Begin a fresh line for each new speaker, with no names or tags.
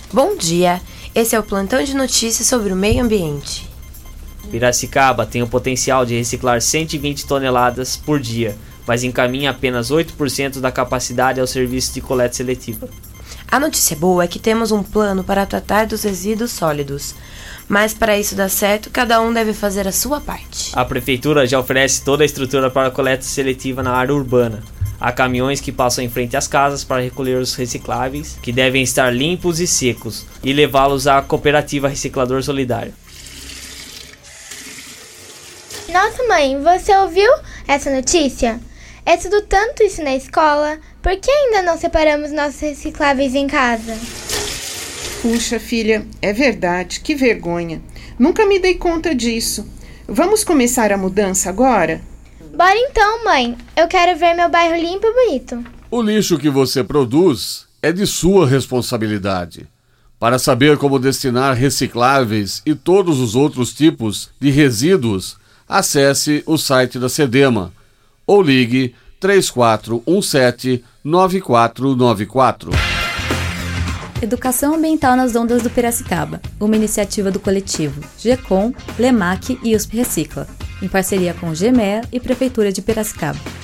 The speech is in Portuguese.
Bom dia, esse é o plantão de notícias sobre o meio ambiente.
Piracicaba tem o potencial de reciclar 120 toneladas por dia, mas encaminha apenas 8% da capacidade ao serviço de coleta seletiva.
A notícia boa é que temos um plano para tratar dos resíduos sólidos, mas para isso dar certo, cada um deve fazer a sua parte.
A prefeitura já oferece toda a estrutura para a coleta seletiva na área urbana. Há caminhões que passam em frente às casas para recolher os recicláveis, que devem estar limpos e secos, e levá-los à cooperativa Reciclador Solidário.
Nossa, mãe, você ouviu essa notícia? Eu estudo tanto isso na escola, por que ainda não separamos nossos recicláveis em casa?
Puxa, filha, é verdade, que vergonha. Nunca me dei conta disso. Vamos começar a mudança agora?
Bora então, mãe. Eu quero ver meu bairro limpo e bonito.
O lixo que você produz é de sua responsabilidade. Para saber como destinar recicláveis e todos os outros tipos de resíduos, acesse o site da SEDEMA ou ligue 3417-9494.
Educação Ambiental nas Ondas do Piracicaba, uma iniciativa do coletivo GECOM, LEMAC e USP Recicla, em parceria com GEMEA e Prefeitura de Piracicaba.